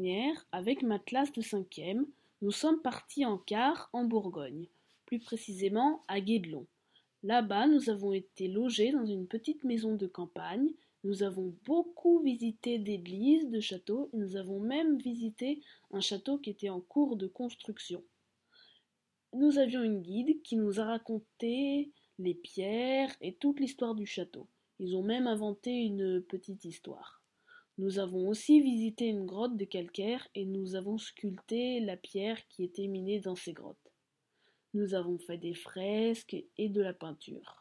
dernière, avec ma classe de cinquième, nous sommes partis en car en Bourgogne, plus précisément à Guédelon. Là-bas, nous avons été logés dans une petite maison de campagne. Nous avons beaucoup visité d'églises, de châteaux, et nous avons même visité un château qui était en cours de construction. Nous avions une guide qui nous a raconté les pierres et toute l'histoire du château. Ils ont même inventé une petite histoire. Nous avons aussi visité une grotte de calcaire et nous avons sculpté la pierre qui était minée dans ces grottes. Nous avons fait des fresques et de la peinture.